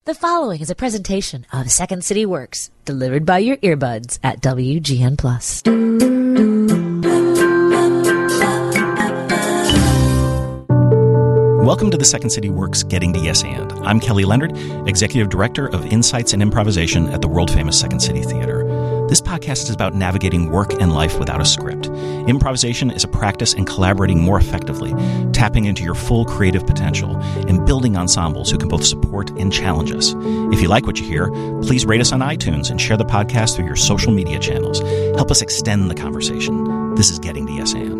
The following is a presentation of Second City Works, delivered by your earbuds at WGN+. Welcome to the Second City Works Getting to Yes And. I'm Kelly Leonard, Executive Director of Insights and Improvisation at the world-famous Second City Theater. This podcast is about navigating work and life without a script. Improvisation is a practice in collaborating more effectively, tapping into your full creative potential, and building ensembles who can both support and challenge us. If you like what you hear, please rate us on iTunes and share the podcast through your social media channels. Help us extend the conversation. This is Getting to Yes And.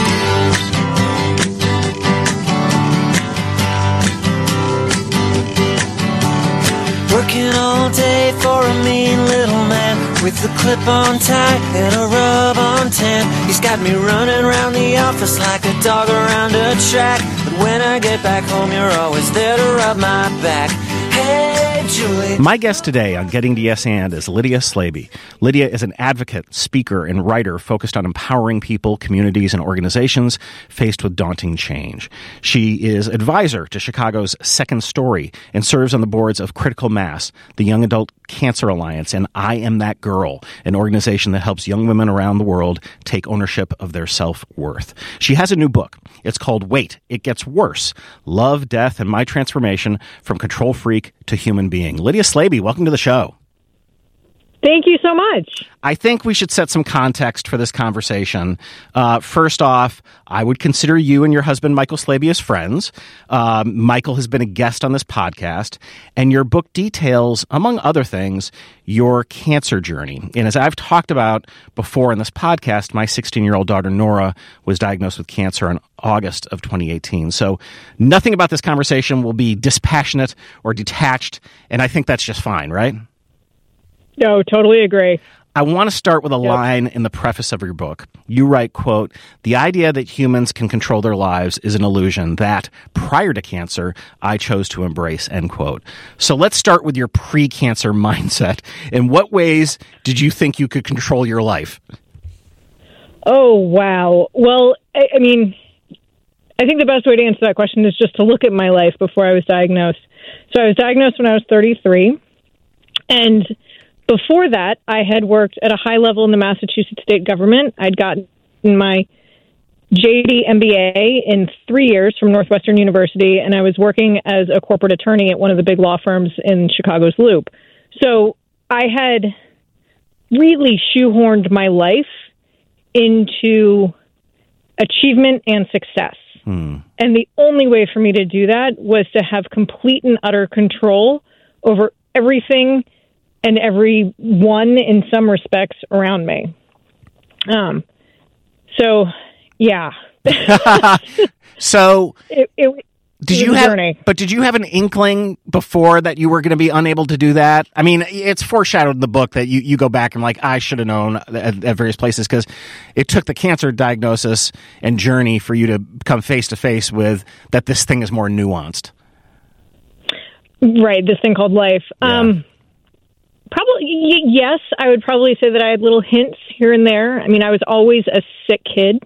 Working all day for a mean little man with a clip-on tie and a rub-on tan. He's got me running around the office like a dog around a track. But when I get back home, you're always there to rub my back. Hey, Julie. My guest today on Getting to Yes And is Lydia Slaby. Lydia is an advocate, speaker, and writer focused on empowering people, communities, and organizations faced with daunting change. She is advisor to Chicago's Second Story and serves on the boards of Critical Mass, the Young Adult Cancer Alliance, and I Am That Girl, an organization that helps young women around the world take ownership of their self-worth. She has a new book. It's called Wait, It Gets Worse: Love, Death, and My Transformation from Control Freak to Human Being. Lydia Slaby, welcome to the show. Thank you so much. I think we should set some context for this conversation. First off, I would consider you and your husband, Michael Slaby, as friends. Michael has been a guest on this podcast, and your book details, among other things, your cancer journey. And as I've talked about before in this podcast, my 16-year-old daughter, Nora, was diagnosed with cancer in August of 2018. So nothing about this conversation will be dispassionate or detached, and I think that's just fine, right? No, totally agree. I want to start with a line in the preface of your book. You write, quote, "The idea that humans can control their lives is an illusion that, prior to cancer, I chose to embrace," end quote. So let's start with your pre-cancer mindset. In what ways did you think you could control your life? Oh, wow. Well, I mean, I think the best way to answer that question is just to look at my life before I was diagnosed. So I was diagnosed when I was 33, and before that, I had worked at a high level in the Massachusetts state government. I'd gotten my JD MBA in 3 years from Northwestern University, and I was working as a corporate attorney at one of the big law firms in Chicago's Loop. So I had really shoehorned my life into achievement and success. And the only way for me to do that was to have complete and utter control over everything and everyone in some respects around me. So, yeah. So, did you have an inkling before that you were going to be unable to do that? I mean, it's foreshadowed in the book that you go back and like, I should have known at various places, because it took the cancer diagnosis and journey for you to come face to face with that this thing is more nuanced. Right, this thing called life. Yeah. Probably, yes. I would probably say that I had little hints here and there. I mean, I was always a sick kid.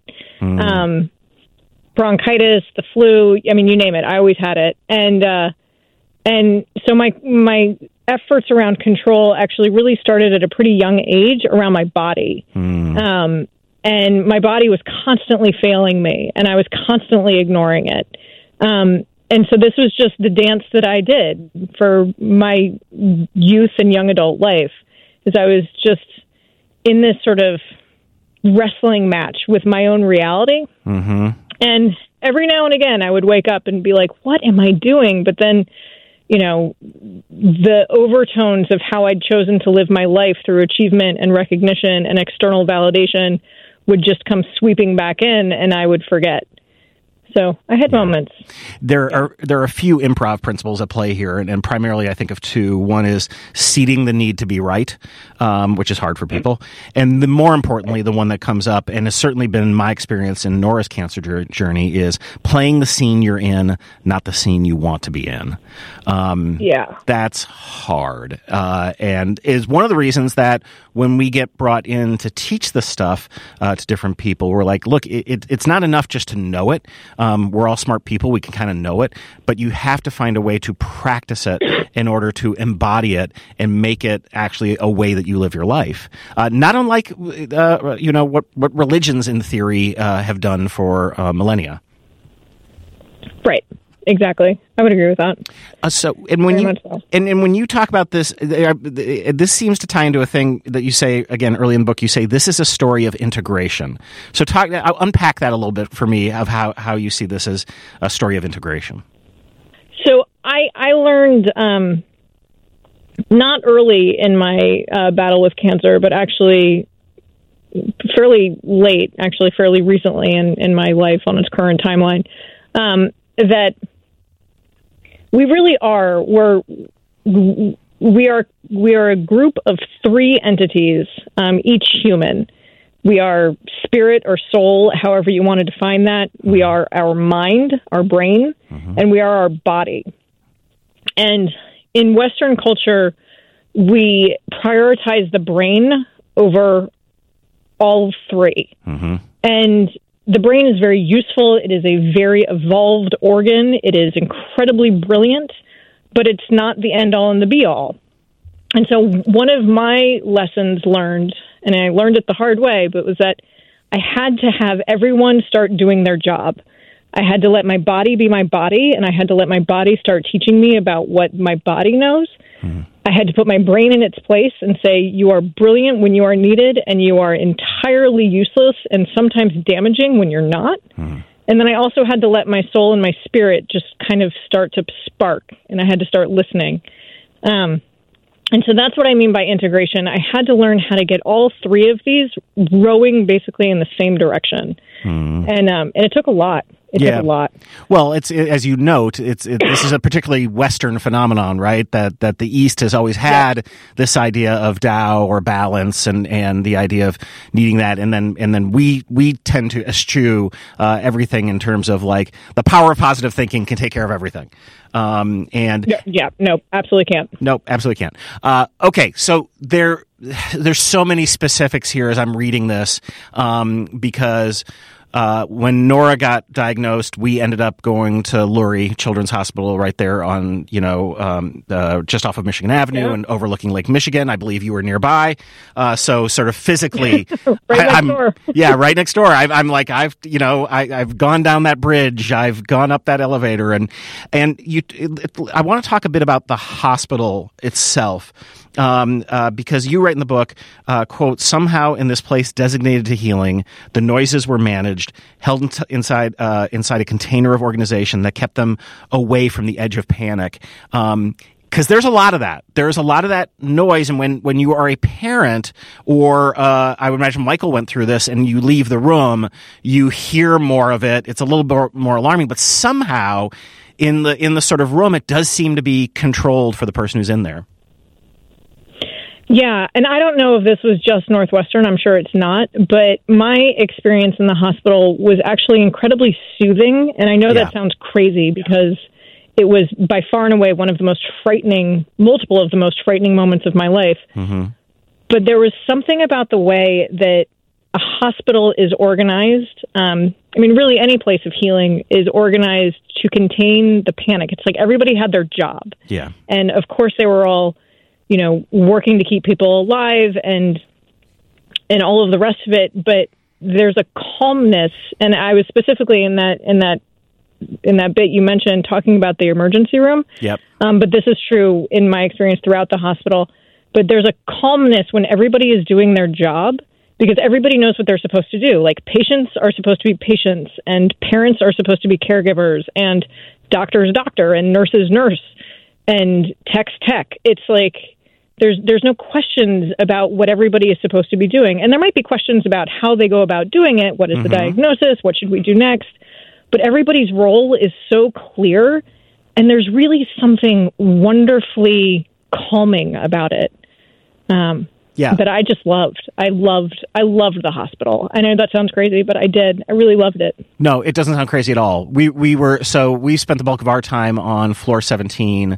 Bronchitis, the flu, I mean, you name it. I always had it. And so my efforts around control actually really started at a pretty young age around my body. And my body was constantly failing me, and I was constantly ignoring it. And so this was just the dance that I did for my youth and young adult life, is I was just in this sort of wrestling match with my own reality. And every now and again, I would wake up and be like, what am I doing? But then, you know, the overtones of how I'd chosen to live my life through achievement and recognition and external validation would just come sweeping back in, and I would forget. So I had moments. There are a few improv principles at play here, and primarily I think of two. One is ceding the need to be right, which is hard for people. And more importantly, the one that comes up, and has certainly been my experience in Nora's cancer journey, is playing the scene you're in, not the scene you want to be in. That's hard. And is one of the reasons that when we get brought in to teach this stuff to different people, we're like, look, it's not enough just to know it. We're all smart people. We can kind of know it, but you have to find a way to practice it in order to embody it and make it actually a way that you live your life. Not unlike, what religions in theory have done for millennia. Right. Exactly. I would agree with that. When you talk about this, this seems to tie into a thing that you say again early in the book. You say this is a story of integration. So unpack that a little bit for me of how you see this as a story of integration. So I learned not early in my battle with cancer, but actually fairly late, actually fairly recently in my life on its current timeline, that we really are. We are a group of three entities, each human. We are spirit or soul, however you want to define that. We are our mind, our brain, and we are our body. And in Western culture, we prioritize the brain over all three. And the brain is very useful. It is a very evolved organ. It is incredibly brilliant, but it's not the end-all and the be-all. And so one of my lessons learned, and I learned it the hard way, but was that I had to have everyone start doing their job. I had to let my body be my body, and I had to let my body start teaching me about what my body knows. I had to put my brain in its place and say, you are brilliant when you are needed, and you are entirely useless and sometimes damaging when you're not. And then I also had to let my soul and my spirit just kind of start to spark, and I had to start listening. And so that's what I mean by integration. I had to learn how to get all three of these rowing basically in the same direction. And it took a lot. It took a lot. Well, as you note, this is a particularly Western phenomenon, right? That the East has always had this idea of Tao or balance, and the idea of needing that, and then we tend to eschew everything in terms of like the power of positive thinking can take care of everything. No, absolutely can't. Nope, absolutely can't. Okay, so there's so many specifics here as I'm reading this, because when Nora got diagnosed, we ended up going to Lurie Children's Hospital right there on, just off of Michigan Avenue and overlooking Lake Michigan. I believe you were nearby. So sort of physically, next door. Yeah, right next door. I've gone down that bridge. I've gone up that elevator, and I want to talk a bit about the hospital itself. Because you write in the book, quote, somehow in this place designated to healing, the noises were managed, held inside a container of organization that kept them away from the edge of panic. Because there's a lot of that. There's a lot of that noise, and when you are a parent, or I would imagine Michael went through this, and you leave the room, you hear more of it. It's a little bit more alarming, but somehow in the sort of room, it does seem to be controlled for the person who's in there. Yeah, and I don't know if this was just Northwestern. I'm sure it's not. But my experience in the hospital was actually incredibly soothing. And I know that sounds crazy because it was by far and away one of the most frightening, multiple of the most frightening moments of my life. But there was something about the way that a hospital is organized. Really any place of healing is organized to contain the panic. It's like everybody had their job. Yeah. And of course they were all working to keep people alive and all of the rest of it. But there's a calmness, and I was specifically in that bit you mentioned talking about the emergency room. Yep. But this is true in my experience throughout the hospital. But there's a calmness when everybody is doing their job, because everybody knows what they're supposed to do. Like patients are supposed to be patients, and parents are supposed to be caregivers, and doctor's doctor, and nurse's nurse, and tech's tech. It's like there's no questions about what everybody is supposed to be doing. And there might be questions about how they go about doing it. What is the diagnosis? What should we do next? But everybody's role is so clear, and there's really something wonderfully calming about it. Yeah. that I just loved. I loved the hospital. I know that sounds crazy, but I did. I really loved it. No, it doesn't sound crazy at all. We spent the bulk of our time on floor 17.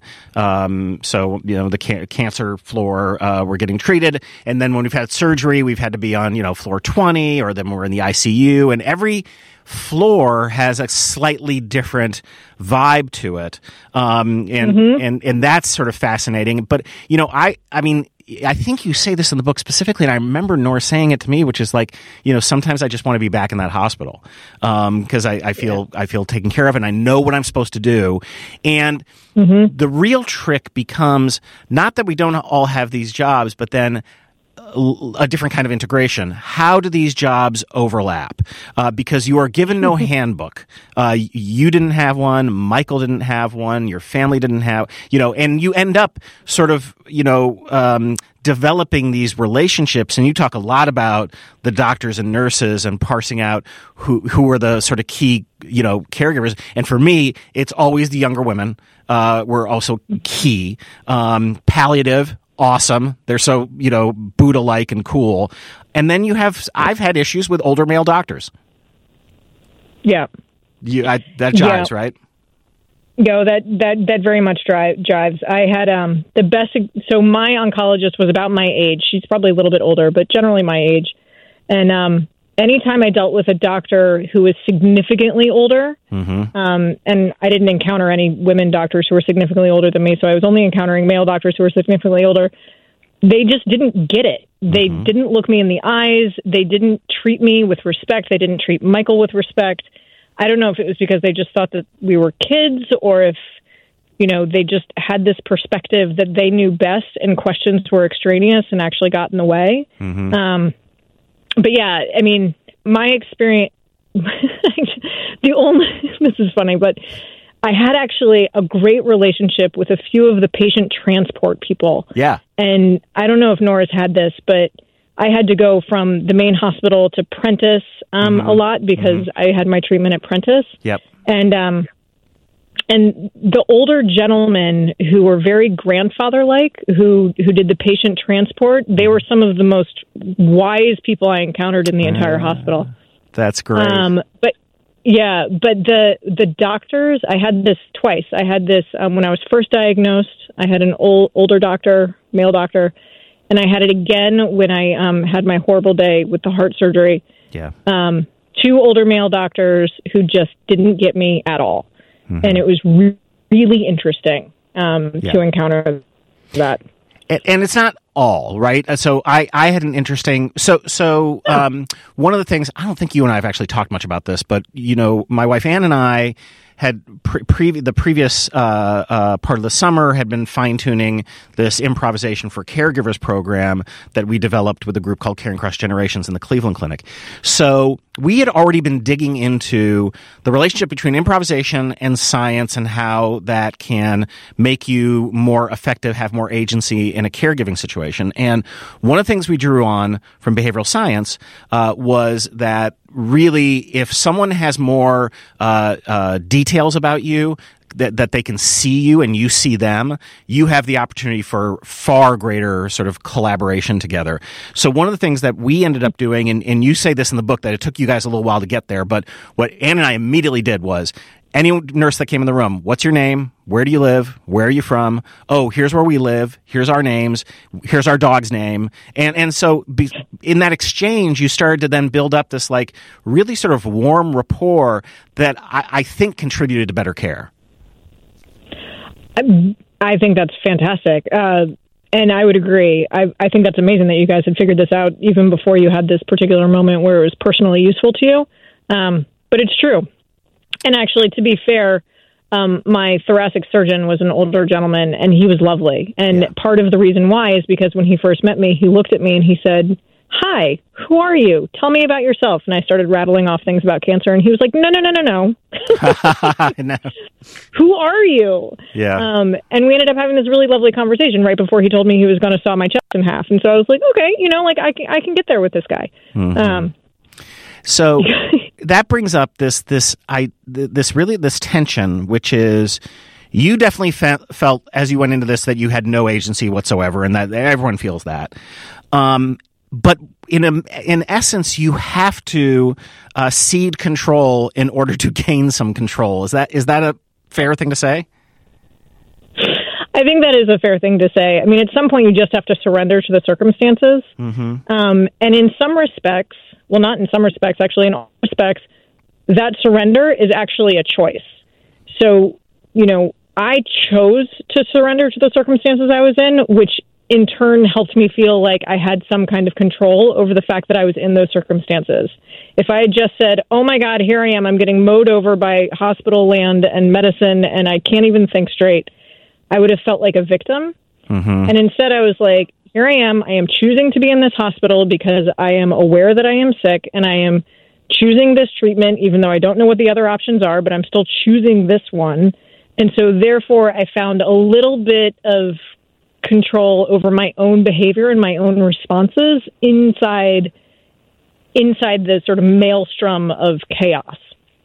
The cancer floor, we're getting treated. And then when we've had surgery, we've had to be on, floor 20, or then we're in the ICU, and every floor has a slightly different vibe to it. And that's sort of fascinating. But, I think you say this in the book specifically, and I remember Nora saying it to me, which is like, sometimes I just want to be back in that hospital because I feel taken care of and I know what I'm supposed to do. And the real trick becomes not that we don't all have these jobs, but then a different kind of integration. How do these jobs overlap? Because you are given no handbook. You didn't have one. Michael didn't have one. Your family didn't have, and you end up sort of, developing these relationships. And you talk a lot about the doctors and nurses and parsing out who are the sort of key, caregivers. And for me, it's always the younger women were also key. Palliative, awesome. They're so, Buddha-like and cool. And then I've had issues with older male doctors. Yeah. That jives, right? No, that very much jives. I had the best. So my oncologist was about my age. She's probably a little bit older, but generally my age. And anytime I dealt with a doctor who was significantly older, and I didn't encounter any women doctors who were significantly older than me, so I was only encountering male doctors who were significantly older, they just didn't get it. They didn't look me in the eyes. They didn't treat me with respect. They didn't treat Michael with respect. I don't know if it was because they just thought that we were kids or if, they just had this perspective that they knew best and questions were extraneous and actually got in the way. But yeah, my experience, this is funny, but I had actually a great relationship with a few of the patient transport people. Yeah. And I don't know if Nora's had this, but I had to go from the main hospital to Prentice a lot because I had my treatment at Prentice. Yep. And the older gentlemen who were very grandfather-like, who did the patient transport, they were some of the most wise people I encountered in the entire hospital. That's great. But the doctors, I had this twice. I had this when I was first diagnosed. I had an older doctor, male doctor, and I had it again when I had my horrible day with the heart surgery. Yeah. Two older male doctors who just didn't get me at all. And it was really interesting to encounter that. And it's not all, right? So I had an interesting... So one of the things... I don't think you and I have actually talked much about this, but, my wife Ann and I had the previous part of the summer had been fine-tuning this improvisation for caregivers program that we developed with a group called Caring Across Generations in the Cleveland Clinic. So we had already been digging into the relationship between improvisation and science and how that can make you more effective, have more agency in a caregiving situation. And one of the things we drew on from behavioral science was that really, if someone has more details about you, that they can see you and you see them, you have the opportunity for far greater sort of collaboration together. So one of the things that we ended up doing, and you say this in the book, that it took you guys a little while to get there, but what Ann and I immediately did was, any nurse that came in the room, what's your name? Where do you live? Where are you from? Oh, here's where we live. Here's our names. Here's our dog's name. And so in that exchange, you started to then build up this like really sort of warm rapport that I think contributed to better care. I think that's fantastic. And I would agree. I think that's amazing that you guys had figured this out even before you had this particular moment where it was personally useful to you. But it's true. And actually, to be fair, my thoracic surgeon was an older gentleman, and he was lovely. And part of the reason why is because when he first met me, he looked at me and he said, "Hi, who are you? Tell me about yourself." And I started rattling off things about cancer, and he was like, No. No. Who are you? Yeah. And we ended up having this really lovely conversation right before he told me he was going to saw my chest in half. And so I was like, okay, I can get there with this guy. So that brings up this tension, which is you definitely felt as you went into this that you had no agency whatsoever, and that everyone feels that. But in essence, you have to cede control in order to gain some control. Is that a fair thing to say? I think that is a fair thing to say. I mean, at some point, you just have to surrender to the circumstances. Mm-hmm. And in some respects, well, not in some respects, actually, in all respects, that surrender is actually a choice. So, I chose to surrender to the circumstances I was in, which in turn helped me feel like I had some kind of control over the fact that I was in those circumstances. If I had just said, oh my God, here I am, I'm getting mowed over by hospital land and medicine, and I can't even think straight, I would have felt like a victim. Mm-hmm. And instead I was like, here I am choosing to be in this hospital because I am aware that I am sick, and I am choosing this treatment, even though I don't know what the other options are, but I'm still choosing this one. And so therefore I found a little bit of control over my own behavior and my own responses inside the sort of maelstrom of chaos.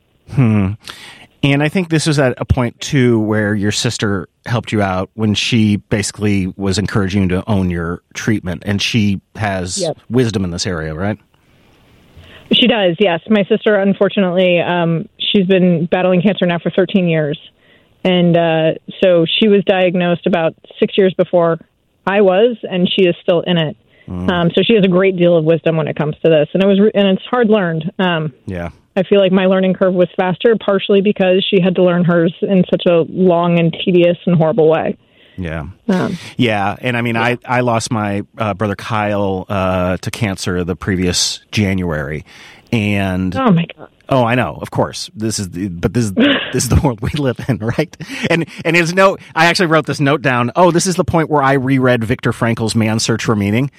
And I think this was at a point, too, where your sister helped you out when she basically was encouraging you to own your treatment. And she has wisdom in this area, right? She does, yes. My sister, unfortunately, she's been battling cancer now for 13 years. And so she was diagnosed about 6 years before I was, and she is still in it. So she has a great deal of wisdom when it comes to this. And it's hard learned. Yeah. I feel like my learning curve was faster, partially because she had to learn hers in such a long and tedious and horrible way. Yeah. Yeah. And I mean, I lost my brother Kyle to cancer the previous January. And oh my God. Oh, I know. Of course, this is the world we live in, right? And his note, I actually wrote this note down. Oh, this is the point where I reread Viktor Frankl's Man's Search for Meaning,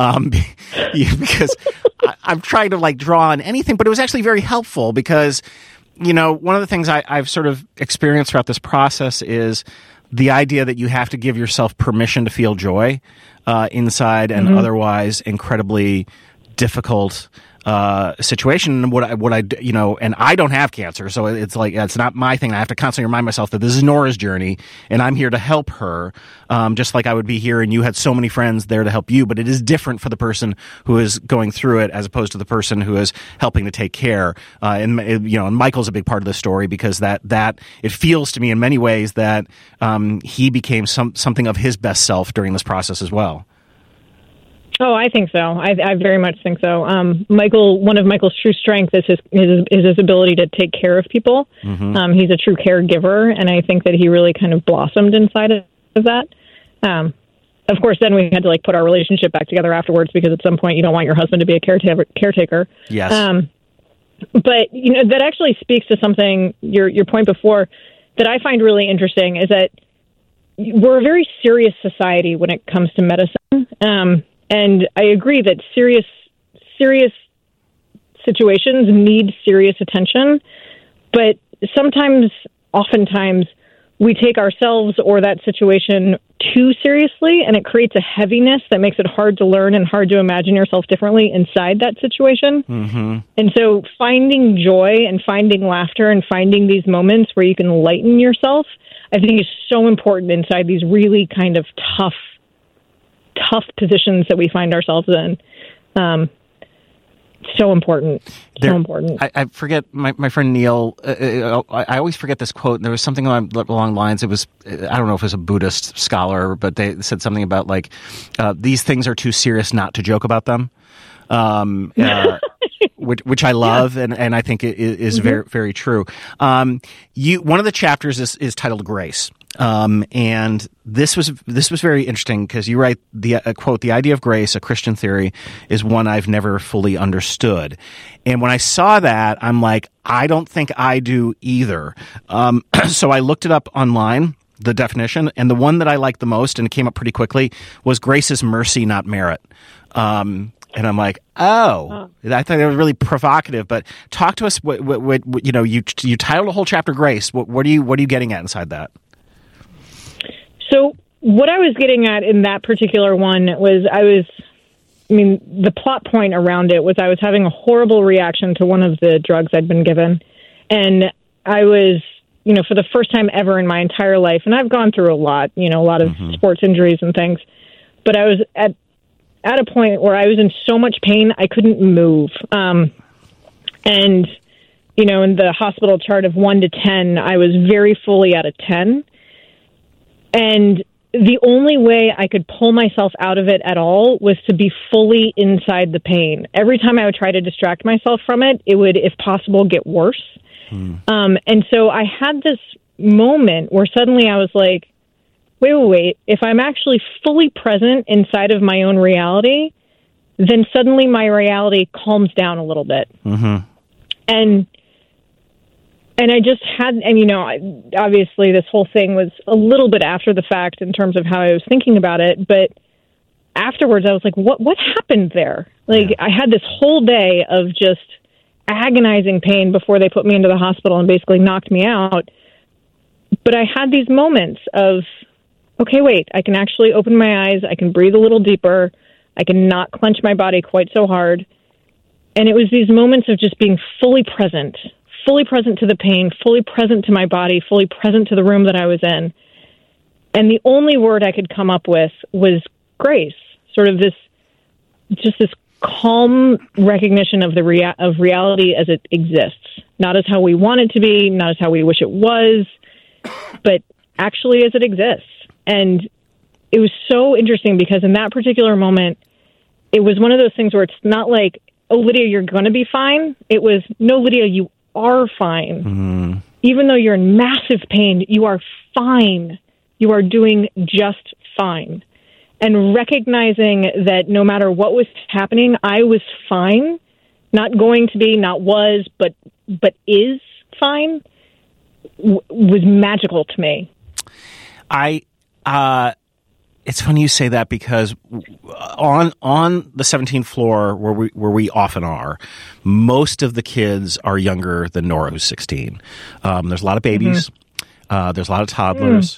because I'm trying to draw on anything, but it was actually very helpful because, one of the things I've sort of experienced throughout this process is the idea that you have to give yourself permission to feel joy inside an otherwise incredibly difficult situation. And I don't have cancer, so it's not my thing. I have to constantly remind myself that this is Nora's journey, and I'm here to help her, just like I would be here, and you had so many friends there to help you. But it is different for the person who is going through it as opposed to the person who is helping to take care. And Michael's a big part of the story because that it feels to me in many ways that he became something of his best self during this process as well. Oh, I think so. I very much think so. Michael, one of Michael's true strengths is his ability to take care of people. Mm-hmm. He's a true caregiver, and I think that he really kind of blossomed inside of that. Of course, then we had to put our relationship back together afterwards because at some point you don't want your husband to be a caretaker. Yes. But that actually speaks to something, your point before, that I find really interesting is that we're a very serious society when it comes to medicine. And I agree that serious situations need serious attention, but oftentimes, we take ourselves or that situation too seriously, and it creates a heaviness that makes it hard to learn and hard to imagine yourself differently inside that situation. Mm-hmm. And so finding joy and finding laughter and finding these moments where you can lighten yourself, I think is so important inside these really kind of tough positions that we find ourselves in. So important. So important. I forget, my friend Neil, I always forget this quote. There was something along the lines, it was, I don't know if it was a Buddhist scholar, but they said something about these things are too serious not to joke about them. Which I love, yeah. and I think it is very, very true. One of the chapters is titled Grace. And this was very interesting because you write quote, "The idea of grace, a Christian theory, is one I've never fully understood." And when I saw that, I'm like, I don't think I do either. So I looked it up online, the definition, and the one that I liked the most, and it came up pretty quickly, was grace is mercy, not merit. And I'm like, I thought it was really provocative. But talk to us. What you titled a whole chapter "Grace." What are you getting at inside that? So what I was getting at in that particular one was the plot point around it was I was having a horrible reaction to one of the drugs I'd been given. And I was, for the first time ever in my entire life, and I've gone through a lot of sports injuries and things, but I was at a point where I was in so much pain I couldn't move. And, you know, in the hospital chart of 1 to 10, I was very fully at a 10. And the only way I could pull myself out of it at all was to be fully inside the pain. Every time I would try to distract myself from it, it would, if possible, get worse. And so I had this moment where suddenly I was like, wait. If I'm actually fully present inside of my own reality, then suddenly my reality calms down a little bit. Mm-hmm. And I just had, and you know, obviously this whole thing was a little bit after the fact in terms of how I was thinking about it, but afterwards I was like, what happened there? Like, I had this whole day of just agonizing pain before they put me into the hospital and basically knocked me out. But I had these moments of, okay, wait, I can actually open my eyes, I can breathe a little deeper, I can not clench my body quite so hard. And it was these moments of just being fully present to the pain, fully present to my body, fully present to the room that I was in. And the only word I could come up with was grace, sort of this calm recognition of of reality as it exists, not as how we want it to be, not as how we wish it was, but actually as it exists. And it was so interesting because in that particular moment, it was one of those things where it's not like, oh, Lydia, you're going to be fine. It was, no, Lydia, you are fine. Mm-hmm. Even though you're in massive pain, you are fine. You are doing just fine. And recognizing that no matter what was happening, I was fine, not going to be, not was, but is fine, was magical to me. It's funny you say that because on the 17th floor where we often are, most of the kids are younger than Nora, who's 16. There's a lot of babies. Mm-hmm. There's a lot of toddlers.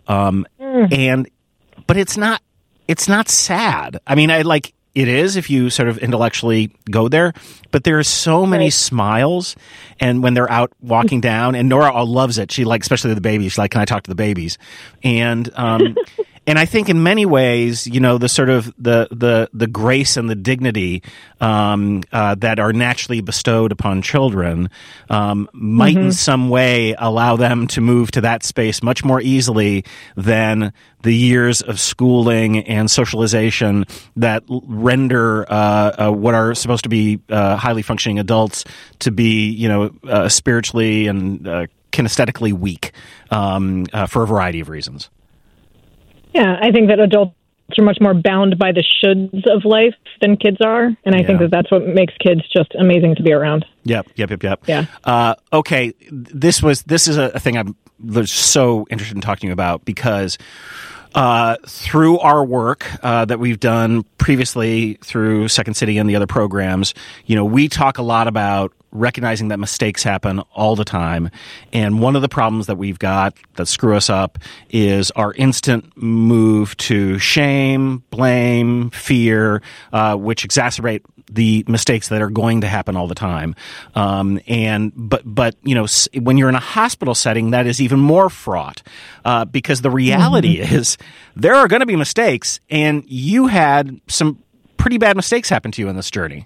But it's not sad. I mean, it is if you sort of intellectually go there, but there are so many smiles. And when they're out walking down, and Nora loves it. She especially the babies. She's like, can I talk to the babies? And, and I think in many ways, you know, the sort of the grace and the dignity that are naturally bestowed upon children might in some way allow them to move to that space much more easily than the years of schooling and socialization that render what are supposed to be highly functioning adults to be, you know, spiritually and kinesthetically weak for a variety of reasons. Yeah, I think that adults are much more bound by the shoulds of life than kids are, and I think that that's what makes kids just amazing to be around. Yep. Yeah. Okay, this is a thing I was so interested in talking about because through our work that we've done previously through Second City and the other programs, you know, we talk a lot about recognizing that mistakes happen all the time. And one of the problems that we've got that screw us up is our instant move to shame, blame, fear, which exacerbate the mistakes that are going to happen all the time. But you know, when you're in a hospital setting, that is even more fraught because the reality is there are going to be mistakes, and you had some pretty bad mistakes happen to you in this journey.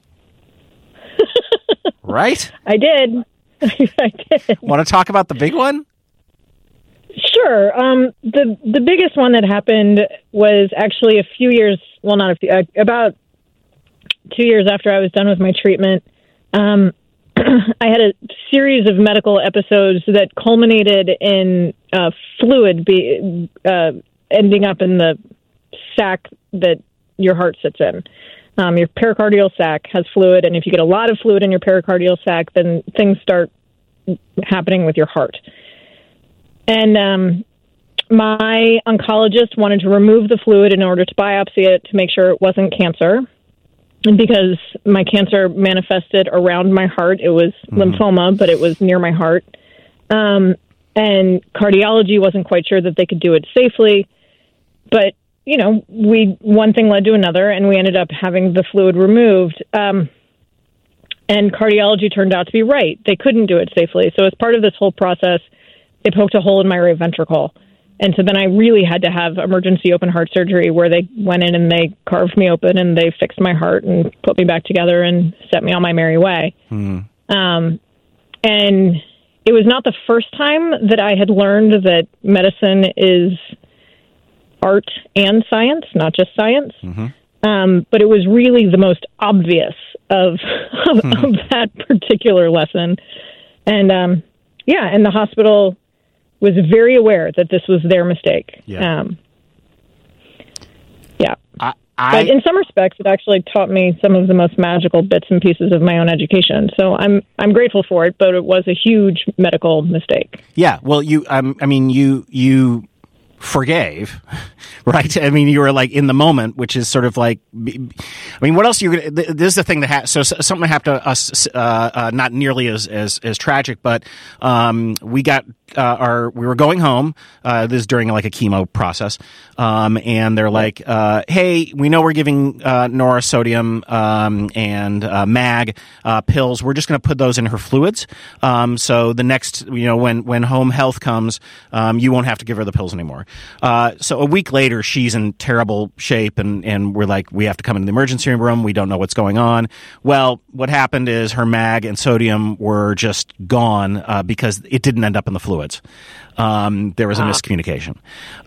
Right? I did. I did. Want to talk about the big one? Sure. The biggest one that happened was actually about 2 years after I was done with my treatment. I had a series of medical episodes that culminated in fluid ending up in the sac that your heart sits in. Your pericardial sac has fluid, and if you get a lot of fluid in your pericardial sac, then things start happening with your heart. And my oncologist wanted to remove the fluid in order to biopsy it to make sure it wasn't cancer. And because my cancer manifested around my heart, it was lymphoma, but it was near my heart. And cardiology wasn't quite sure that they could do it safely. But you know, one thing led to another, and we ended up having the fluid removed. And cardiology turned out to be right. They couldn't do it safely. So as part of this whole process, they poked a hole in my right ventricle. And so then I really had to have emergency open heart surgery where they went in and they carved me open and they fixed my heart and put me back together and set me on my merry way. And it was not the first time that I had learned that medicine is art and science, not just science. But it was really the most obvious of that particular lesson. And, and the hospital was very aware that this was their mistake. But in some respects, it actually taught me some of the most magical bits and pieces of my own education. So I'm grateful for it, but it was a huge medical mistake. Yeah. Well, you forgave, right? I mean, you were like in the moment, which is sort of like, I mean, what else this is the thing that so something happened to us, not nearly as tragic, but we got we were going home. This is during like a chemo process, and they're like, "Hey, we know we're giving Nora sodium and mag pills. We're just going to put those in her fluids. So the next, when home health comes, you won't have to give her the pills anymore." So a week later, she's in terrible shape, and we're like, we have to come into the emergency room. We don't know what's going on. Well, what happened is her mag and sodium were just gone because it didn't end up in the fluids. There was a miscommunication.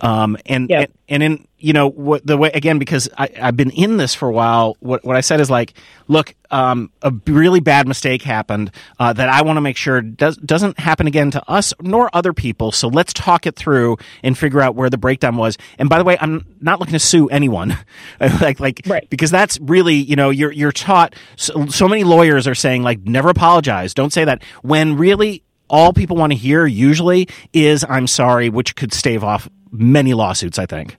And in, the way, again, because I've been in this for a while, what I said is like, look, a really bad mistake happened, that I want to make sure doesn't happen again to us nor other people. So let's talk it through and figure out where the breakdown was. And by the way, I'm not looking to sue anyone, right. Because that's really, you're taught, so many lawyers are saying like, never apologize. Don't say that, when really all people want to hear usually is I'm sorry, which could stave off many lawsuits, I think.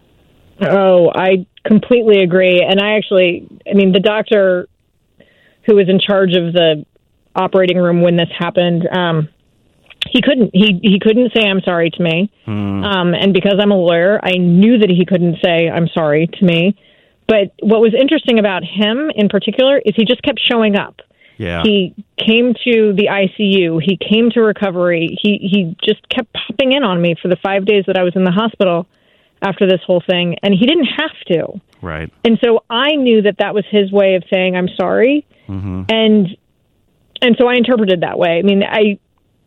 Oh, I completely agree. And the doctor who was in charge of the operating room when this happened, he couldn't say I'm sorry to me. And because I'm a lawyer, I knew that he couldn't say I'm sorry to me. But what was interesting about him in particular is he just kept showing up. Yeah. He came to the ICU. He came to recovery. He just kept popping in on me for the 5 days that I was in the hospital after this whole thing, and he didn't have to. Right. And so I knew that was his way of saying I'm sorry, and so I interpreted that way. I mean, I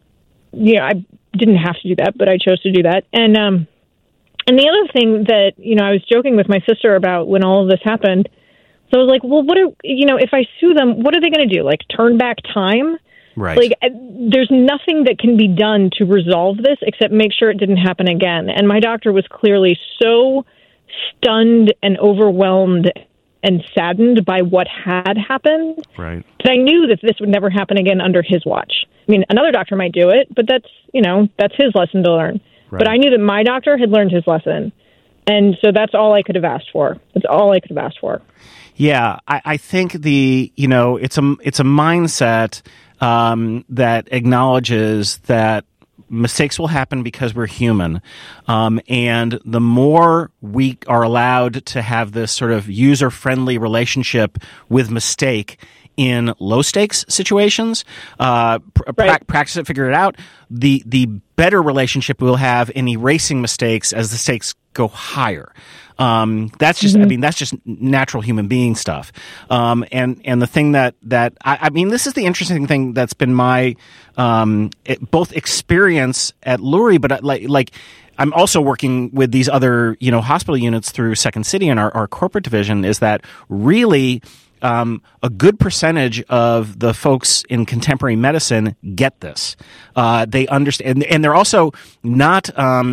didn't have to do that, but I chose to do that. And the other thing that I was joking with my sister about when all of this happened. So I was like, well, if I sue them, what are they going to do? Like turn back time? Right. Like there's nothing that can be done to resolve this except make sure it didn't happen again. And my doctor was clearly so stunned and overwhelmed and saddened by what had happened. Right. That I knew that this would never happen again under his watch. I mean, another doctor might do it, but that's his lesson to learn. Right. But I knew that my doctor had learned his lesson. And so that's all I could have asked for. That's all I could have asked for. Yeah, I think it's a mindset that acknowledges that mistakes will happen because we're human, and the more we are allowed to have this sort of user-friendly relationship with mistake in low-stakes situations, practice it, figure it out, the better relationship we'll have in erasing mistakes as the stakes go higher. That's just, that's just natural human being stuff. And the thing that this is the interesting thing that's been my, both experience at Lurie, but like I'm also working with these other, hospital units through Second City and our corporate division, is that really, a good percentage of the folks in contemporary medicine get this. They understand, and they're also not,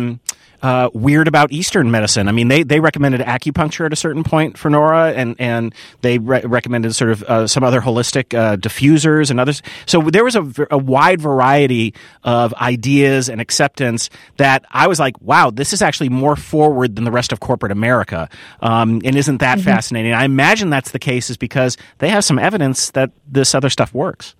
weird about Eastern medicine. I mean, they recommended acupuncture at a certain point for Nora, and they recommended sort of some other holistic diffusers and others. So there was a wide variety of ideas and acceptance that I was like, wow, this is actually more forward than the rest of corporate America. And isn't that fascinating? I imagine that's the case is because they have some evidence that this other stuff works.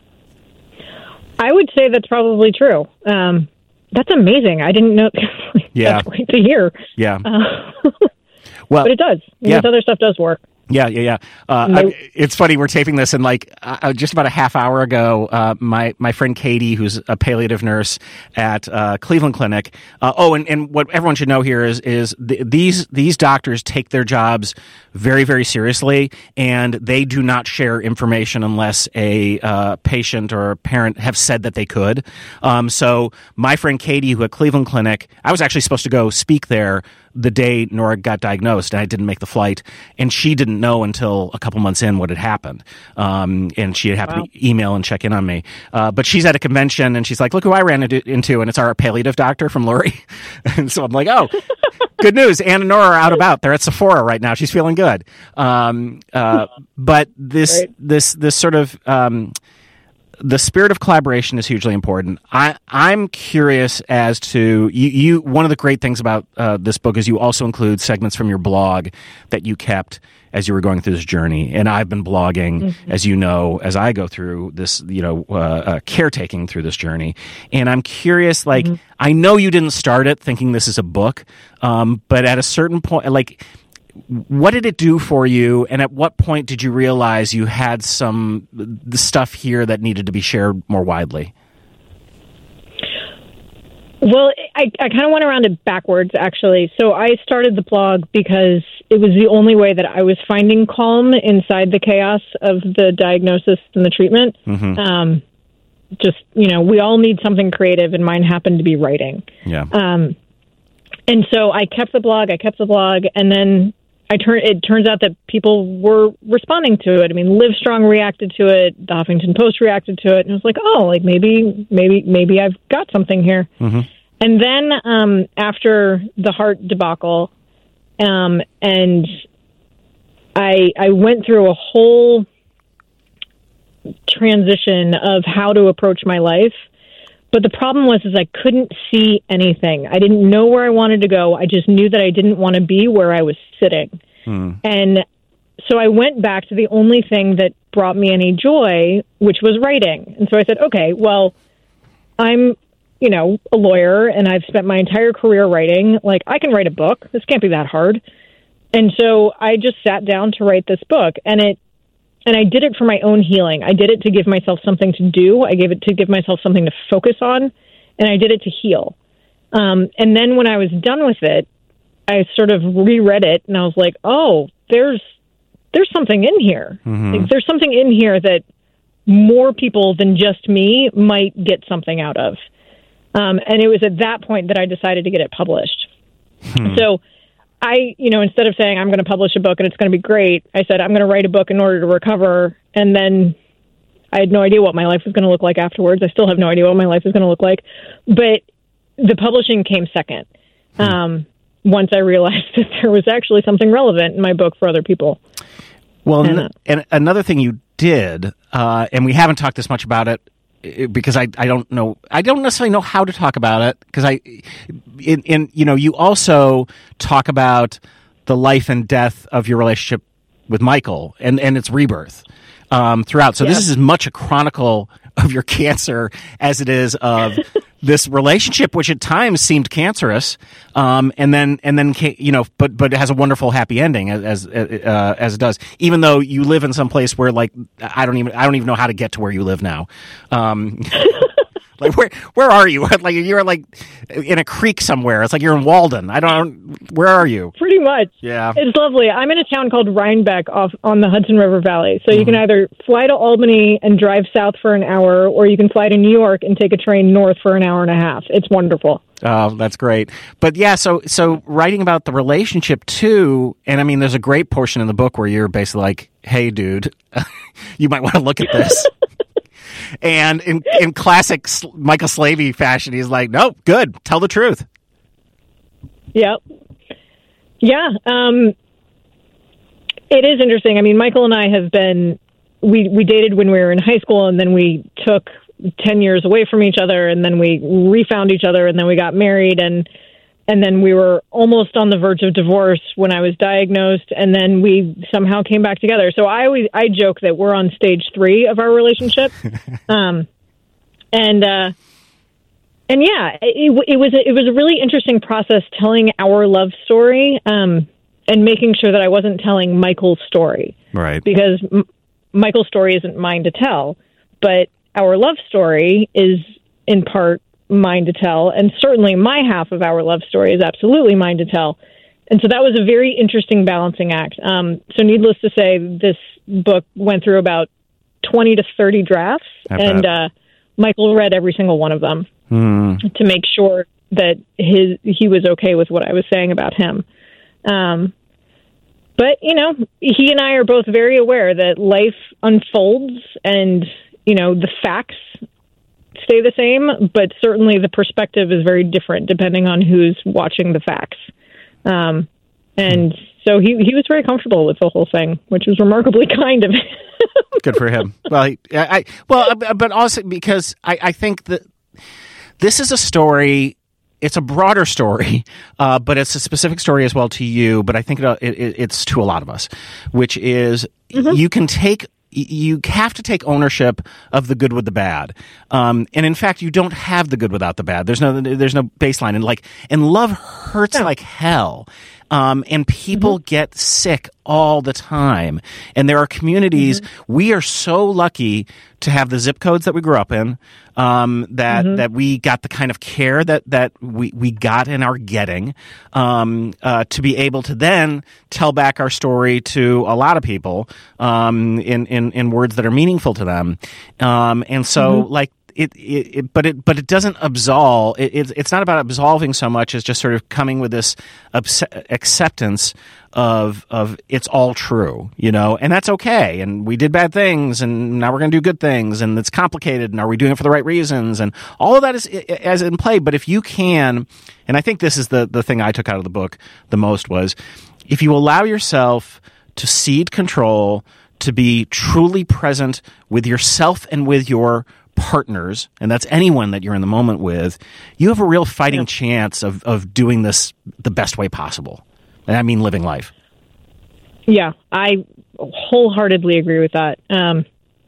I would say that's probably true. That's amazing. I didn't know. Yeah. That's great to hear. Yeah. Well, but it does. This other stuff does work. Yeah. It's funny. We're taping this, and just about a half hour ago, my friend Katie, who's a palliative nurse at Cleveland Clinic. And what everyone should know here is these doctors take their jobs very, very seriously, and they do not share information unless a patient or a parent have said that they could. So my friend Katie, who at Cleveland Clinic, I was actually supposed to go speak there the day Nora got diagnosed, and I didn't make the flight, and she didn't know until a couple months in what had happened. And she had happened to email and check in on me. But she's at a convention, and she's like, look who I ran into, and it's our palliative doctor from Lurie. And so I'm like, oh, good news. Ann and Nora are out about. They're at Sephora right now. She's feeling good. But this sort of... the spirit of collaboration is hugely important. I'm curious as to you. One of the great things about this book is you also include segments from your blog that you kept as you were going through this journey. And I've been blogging, as you know, as I go through this, caretaking through this journey. And I'm curious, I know you didn't start it thinking this is a book, but at a certain point, what did it do for you, and at what point did you realize you had the stuff here that needed to be shared more widely? Well, I kind of went around it backwards, actually. So I started the blog because it was the only way that I was finding calm inside the chaos of the diagnosis and the treatment. We all need something creative, and mine happened to be writing. Yeah. And so I kept the blog, and then it turns out that people were responding to it. I mean, Livestrong reacted to it, the Huffington Post reacted to it, and I was like, maybe I've got something here. And then after the heart debacle, and I went through a whole transition of how to approach my life. But the problem was I couldn't see anything. I didn't know where I wanted to go. I just knew that I didn't want to be where I was sitting. And so I went back to the only thing that brought me any joy, which was writing. And so I said, okay, well, I'm, a lawyer, and I've spent my entire career writing. I can write a book. This can't be that hard. And so I just sat down to write this book, and I did it for my own healing. I did it to give myself something to do. I gave it to give myself something to focus on, and I did it to heal. And then when I was done with it, I sort of reread it, and I was like, oh, there's something in here. There's something in here that more people than just me might get something out of. And it was at that point that I decided to get it published. So I, instead of saying I'm going to publish a book and it's going to be great, I said I'm going to write a book in order to recover. And then I had no idea what my life was going to look like afterwards. I still have no idea what my life is going to look like. But the publishing came second. Once I realized that there was actually something relevant in my book for other people. Well, and another thing you did, and we haven't talked this much about it because I don't know, I don't necessarily know how to talk about it because you also talk about the life and death of your relationship with Michael and its rebirth throughout. So this is as much a chronicle of your cancer as it is of this relationship, which at times seemed cancerous, and then but it has a wonderful happy ending as it does. Even though you live in some place where I don't even know how to get to where you live now. Where are you? You're in a creek somewhere. It's like you're in Walden. Where are you? Pretty much. Yeah. It's lovely. I'm in a town called Rhinebeck off on the Hudson River Valley. So you can either fly to Albany and drive south for an hour, or you can fly to New York and take a train north for an hour and a half. It's wonderful. Oh, that's great. But yeah, so writing about the relationship too, and I mean, there's a great portion in the book where you're basically like, hey, dude, you might want to look at this. And in classic Michael Slavey fashion, he's like, "Nope, good. Tell the truth." Yep. Yeah. It is interesting. I mean, Michael and I have been we dated when we were in high school, and then we took 10 years away from each other, and then we refound each other, and then we got married, and then we were almost on the verge of divorce when I was diagnosed, and then we somehow came back together. So I joke that we're on stage 3 of our relationship. And yeah, it was a really interesting process telling our love story. making sure that I wasn't telling Michael's story. Right. Because Michael's story isn't mine to tell, but our love story is in part mine to tell, and certainly my half of our love story is absolutely mine to tell. And so that was a very interesting balancing act. So needless to say, this book went through about 20 to 30 drafts, and Michael read every single one of them to make sure that he was okay with what I was saying about him. But, you know, he and I are both very aware that life unfolds and, you know, the facts stay the same, but certainly the perspective is very different depending on who's watching the facts. And so he was very comfortable with the whole thing, which was remarkably kind of him. Good for him. Well, but also because I think that this is a story. It's a broader story, but it's a specific story as well to you. But I think it's to a lot of us, which is you have to take ownership of the good with the bad. And in fact, you don't have the good without the bad. There's no baseline. And love hurts like hell. And people get sick all the time. And there are communities, we are so lucky to have the zip codes that we grew up in, that we got the kind of care that we got and are getting, to be able to then tell back our story to a lot of people, in words that are meaningful to them. And so but it doesn't absolve. It's not about absolving so much as just sort of coming with this acceptance of it's all true, you know, and that's okay. And we did bad things, and now we're going to do good things, and it's complicated. And are we doing it for the right reasons? And all of that is as in play. But if you can, and I think this is the thing I took out of the book the most was, if you allow yourself to cede control, to be truly present with yourself and with your partners, and that's anyone that you're in the moment with, you have a real fighting chance of doing this the best way possible. And I mean living life. Yeah, I wholeheartedly agree with that. And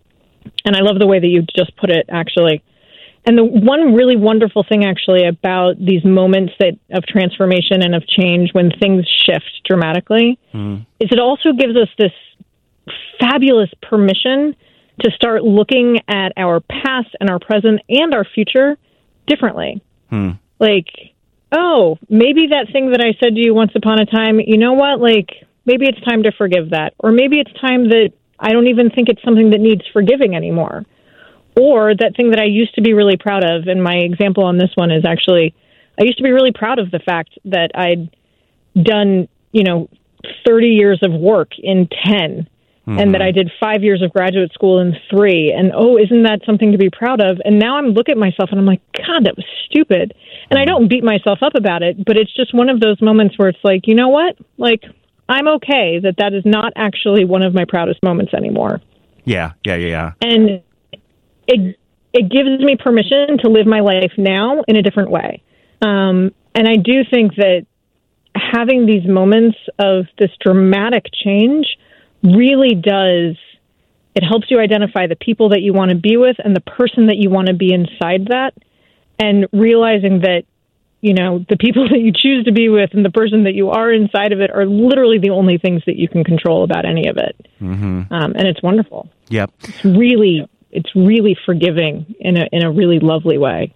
I love the way that you just put it, actually. And the one really wonderful thing, actually, about these moments of transformation and of change when things shift dramatically is it also gives us this fabulous permission to start looking at our past and our present and our future differently. Like, oh, maybe that thing that I said to you once upon a time, you know what? Like, maybe it's time to forgive that. Or maybe it's time that I don't even think it's something that needs forgiving anymore. Or that thing that I used to be really proud of, and my example on this one is actually, I used to be really proud of the fact that I'd done, 30 years of work in 10. And that I did 5 years of graduate school in 3. And, oh, isn't that something to be proud of? And now I'm looking at myself and I'm like, God, that was stupid. And I don't beat myself up about it, but it's just one of those moments where it's like, you know what? Like, I'm okay that is not actually one of my proudest moments anymore. Yeah. And it gives me permission to live my life now in a different way. And I do think that having these moments of this dramatic change really does, it helps you identify the people that you want to be with and the person that you want to be inside that, and realizing that, the people that you choose to be with and the person that you are inside of it are literally the only things that you can control about any of it. And it's wonderful. Yep. It's really forgiving in a really lovely way.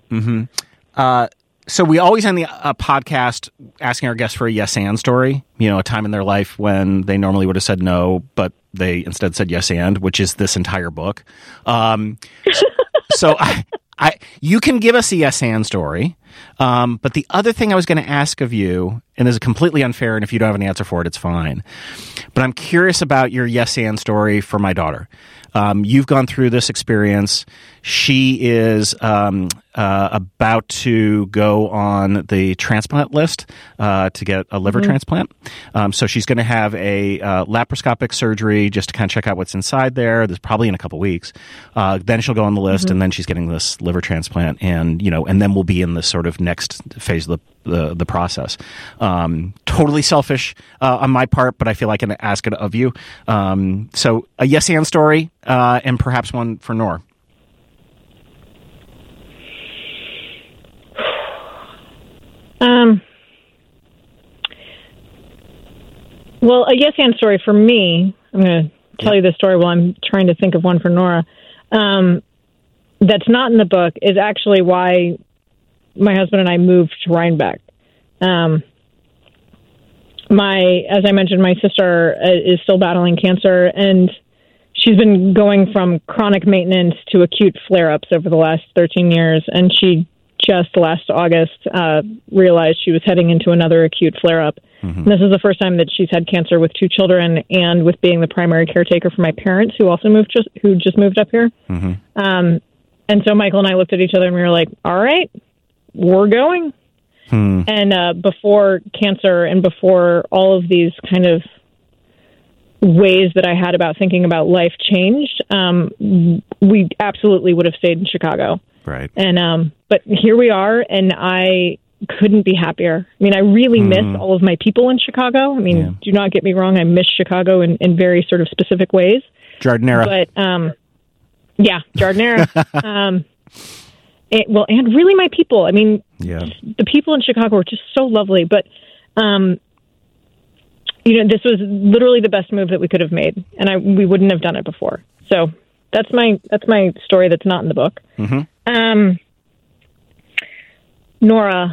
So we always end the podcast asking our guests for a yes and story, a time in their life when they normally would have said no, but they instead said yes and, which is this entire book. So you can give us a yes and story. But the other thing I was going to ask of you, and this is completely unfair, and if you don't have an answer for it, it's fine. But I'm curious about your yes and story for my daughter. You've gone through this experience. She is about to go on the transplant list to get a liver transplant. So she's going to have a laparoscopic surgery just to kind of check out what's inside there. There's probably in a couple weeks. Then she'll go on the list, and then she's getting this liver transplant, and and then we'll be in this sort of next phase of the process. Totally selfish on my part, but I feel like I can ask it of you. So a yes and story, and perhaps one for Noor. Well, a yes and story for me, I'm going to tell you this story while I'm trying to think of one for Nora. That's not in the book is actually why my husband and I moved to Rhinebeck. As I mentioned, my sister is still battling cancer, and she's been going from chronic maintenance to acute flare-ups over the last 13 years, and she just last August realized she was heading into another acute flare-up. Mm-hmm. And this is the first time that she's had cancer with 2 children, and with being the primary caretaker for my parents, who also just moved up here. Mm-hmm. And so Michael and I looked at each other and we were like, all right, we're going. And before cancer and before all of these kind of ways that I had about thinking about life changed, we absolutely would have stayed in Chicago. Right. And but here we are, and I couldn't be happier. I mean, I really miss all of my people in Chicago. I mean, do not get me wrong, I miss Chicago in very sort of specific ways. Giardinera. But yeah, Giardinera. And really my people. I mean, the people in Chicago are just so lovely. But, this was literally the best move that we could have made. And we wouldn't have done it before. So that's my story that's not in the book. Mm-hmm. Nora,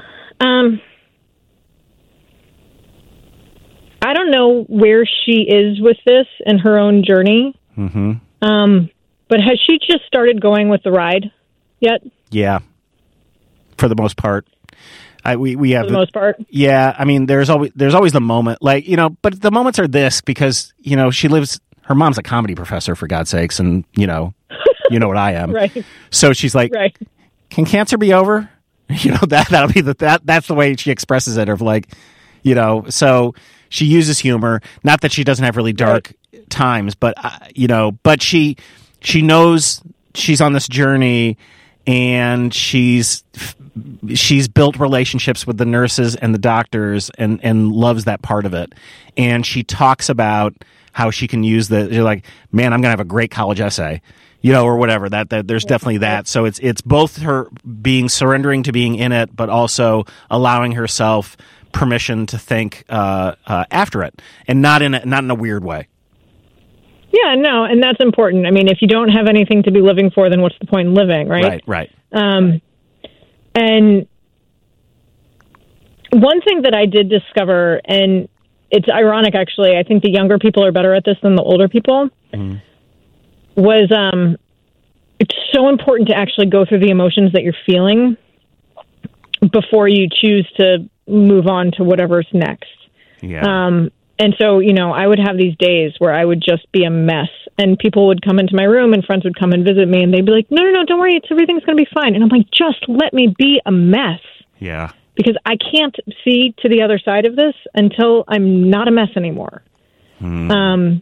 I don't know where she is with this in her own journey. Mm-hmm. But has she just started going with the ride yet? Yeah, for the most part. We have for the most part. Yeah, I mean, there's always the moment, like, but the moments are this because she lives. Her mom's a comedy professor, for God's sakes, and you know what I am. Right. So she's like, right. Can cancer be over? That'll be that's the way she expresses it, of like, so she uses humor. Not that she doesn't have really dark times, but but she knows she's on this journey, and she's built relationships with the nurses and the doctors, and loves that part of it. And she talks about how she can use you're like, man, I'm gonna have a great college essay, or whatever. That there's definitely that. So it's both her surrendering to being in it, but also allowing herself permission to think after it, and not in a weird way. Yeah, no, and that's important. I mean, if you don't have anything to be living for, then what's the point in living, right? Right. And one thing that I did discover, and it's ironic, actually, I think the younger people are better at this than the older people, was it's so important to actually go through the emotions that you're feeling before you choose to move on to whatever's next. Yeah. And so, I would have these days where I would just be a mess, and people would come into my room and friends would come and visit me, and they'd be like, no, don't worry. Everything's going to be fine. And I'm like, just let me be a mess. Yeah. Because I can't see to the other side of this until I'm not a mess anymore. And,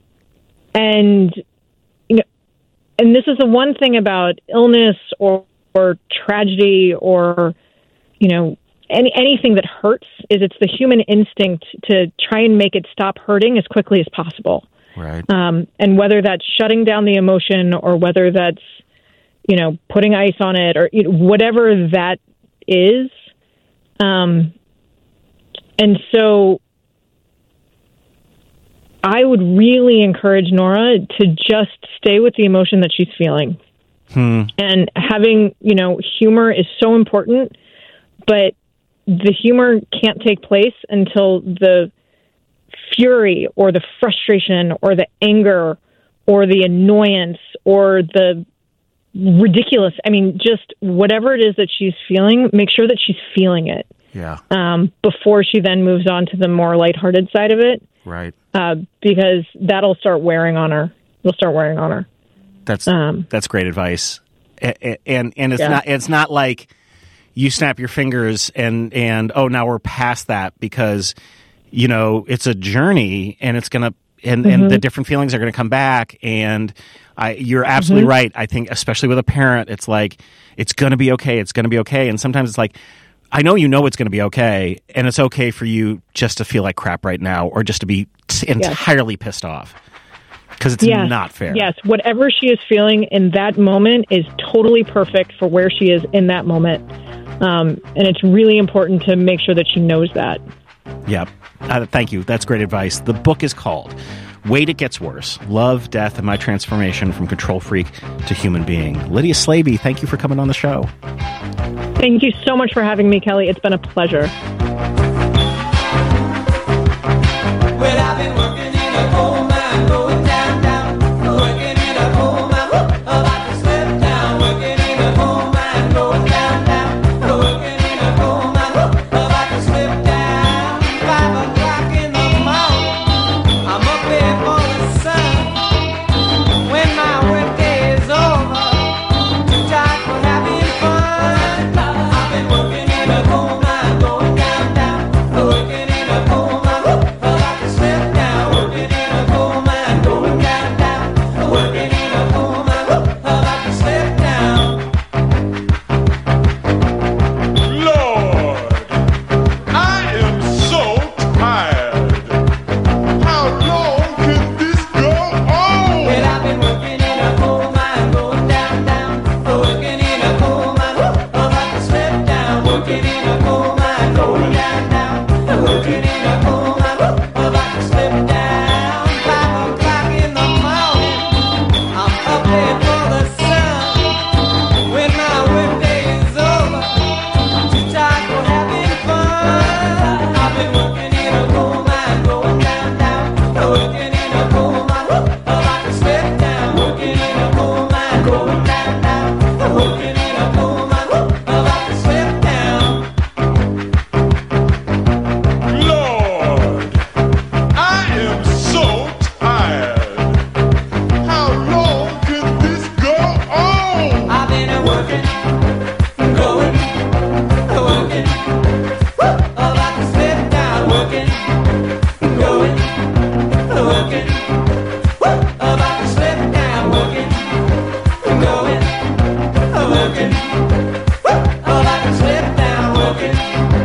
and this is the one thing about illness or tragedy or, anything that hurts is it's the human instinct to try and make it stop hurting as quickly as possible. Right. And whether that's shutting down the emotion or whether that's, putting ice on it or whatever that is. And so I would really encourage Nora to just stay with the emotion that she's feeling. And having, humor is so important, but the humor can't take place until the fury or the frustration or the anger or the annoyance or the ridiculous, just whatever it is that she's feeling, make sure that she's feeling it. Yeah. Before she then moves on to the more lighthearted side of it. Right. Because that'll start wearing on her. It'll start wearing on her. That's great advice. And it's not like you snap your fingers and now we're past that, because it's a journey, and it's gonna and the different feelings are gonna come back. And you're absolutely right. I think especially with a parent, it's like it's gonna be okay. It's gonna be okay. And sometimes it's like, I know it's going to be okay, and it's okay for you just to feel like crap right now, or just to be entirely pissed off, because it's not fair. Yes, whatever she is feeling in that moment is totally perfect for where she is in that moment, and it's really important to make sure that she knows that. Yep. Thank you. That's great advice. The book is called Wait, It Gets Worse. Love, Death, and My Transformation from Control Freak to Human Being. Lydia Slaby, thank you for coming on the show. Thank you so much for having me, Kelly. It's been a pleasure. Well, I've been working in a coal mine, going down, down, working in a coal mine, about to slip down, working in a coal mine, going down, down, working in a coal mine, about to slip down. 5 o'clock in the morning, I'm up there for the sun. When my workday is over, too tired for having fun. I've been working in a coal mine, going down, down, working in a coal mine, about to slip down, working in a coal mine, going down, down, working in a coal mine, about to slip down. Lord, I am so tired. How long can this go on? Well, I've been working in a coal mine, going down, down, working in a coal mine, about to slip down, working in a coal mine, going down, down, working in a coal mine, about to slip down. 5 o'clock in the morning, I'm up there for the sun. When my workday is over, too tired for having fun. I've been working in a coal mine, going down, down, working in a coal mine, about to slip down, working in a coal mine, going down, down, working in a coal mine, about to slip down. Lord, I am so tired. How long can this go on? I've been working, going, working, about to slip down, working, going, working, about to slip down, working, going, working, about to slip down, working.